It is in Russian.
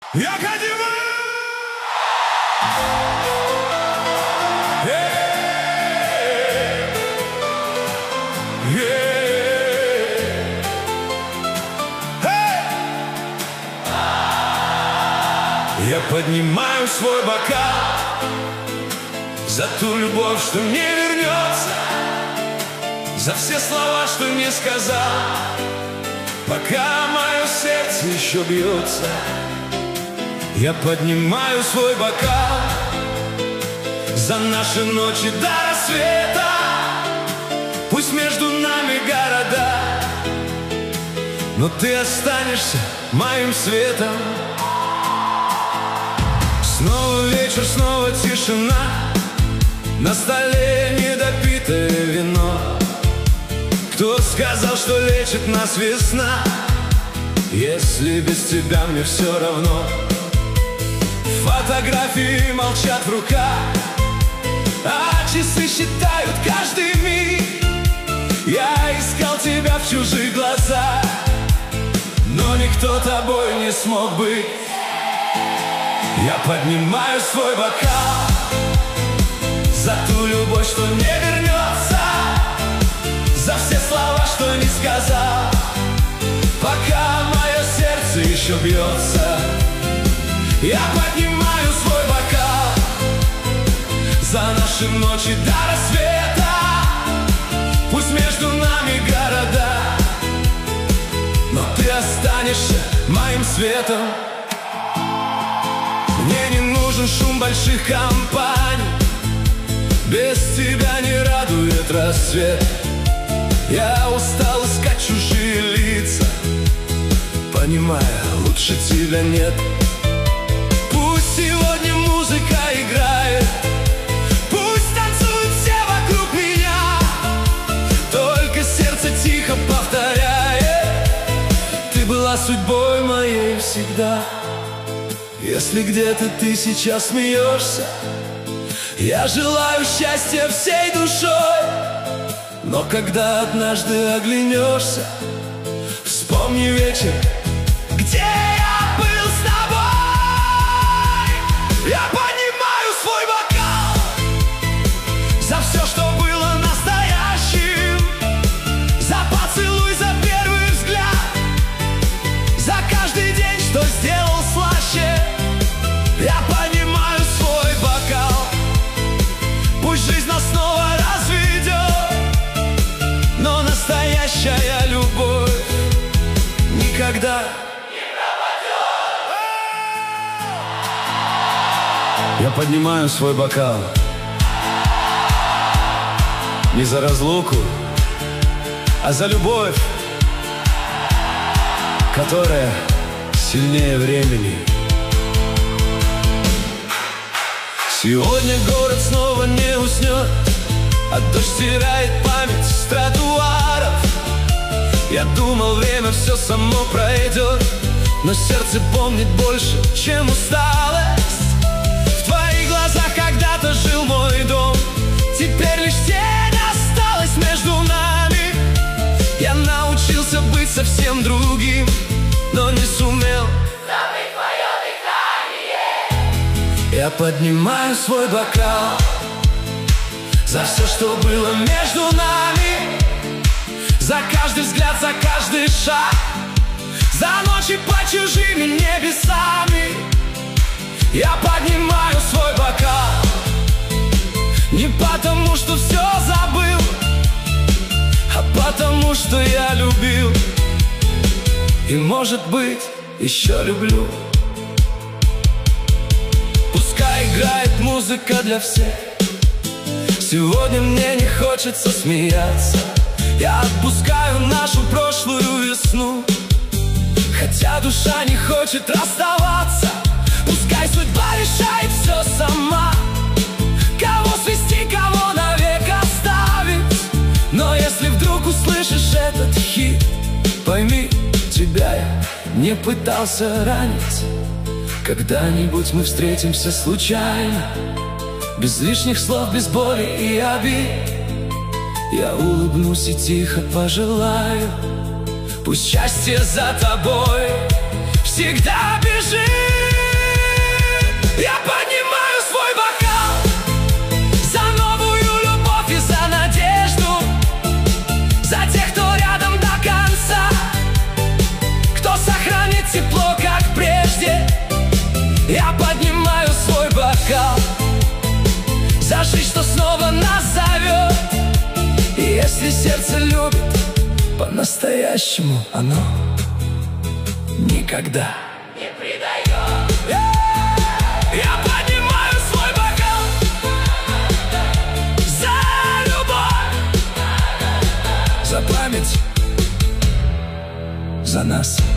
Я поднимаю! Я поднимаю свой бокал за ту любовь, что не вернется, за все слова, что не сказал, пока мое сердце еще бьется. Я поднимаю свой бокал за наши ночи до рассвета. Пусть между нами города, но ты останешься моим светом. Снова вечер, снова тишина, на столе недопитое вино. Кто сказал, что лечит нас весна, если без тебя мне все равно? Фотографии молчат в руках, а часы считают каждый миг. Я искал тебя в чужих глазах, но никто тобой не смог быть. Я поднимаю свой бокал за ту любовь, что не вернется, за все слова, что не сказал, пока мое сердце еще бьется. Я поднимаю свой бокал за наши ночи до рассвета. Пусть между нами города, но ты останешься моим светом. Мне не нужен шум больших компаний, без тебя не радует рассвет. Я устал искать чужие лица, понимая, лучше тебя нет. Пусть сегодня музыка играет, пусть танцуют все вокруг меня, только сердце тихо повторяет: ты была судьбой моей всегда. Если где-то ты сейчас смеешься, я желаю счастья всей душой. Но когда однажды оглянешься, вспомни вечер, где я был с тобой. Я поднимаю свой бокал за все, что было настоящим, за поцелуй, за первый взгляд, за каждый день, что сделал слаще. Я поднимаю свой бокал, пусть жизнь нас снова разведет, но настоящая любовь никогда не пропадет. Я поднимаю свой бокал не за разлуку, а за любовь, которая сильнее времени. Сегодня город снова не уснет, а дождь стирает память с тротуаров. Я думал, время все само пройдет, но сердце помнит больше, чем усталость. В твоих глазах когда-то жил мой дом, теперь лишь тень осталась между нами. Я научился быть совсем другим, но не сумел забыть твое дыхание. Я поднимаю свой бокал за все, что было между нами, за каждый взгляд, за каждый шаг, за ночи под чужими небесами. Я поднимаю свой бокал не потому, что все забыл, а потому, что я любил и, может быть, еще люблю. Пускай играет музыка для всех, сегодня мне не хочется смеяться. Я отпускаю нашу прошлую весну, хотя душа не хочет расставаться. Пускай судьба решает все сама, кого свести, кого навек оставить. Но если вдруг услышишь этот хит, пойми, тебя я не пытался ранить. Когда-нибудь мы встретимся случайно, без лишних слов, без боли и обид. Я улыбнусь и тихо пожелаю: пусть счастье за тобой всегда бежит. жизнь, что снова нас зовет. И если сердце любит по-настоящему, оно никогда не предает. Я поднимаю свой бокал за любовь, за память, за нас.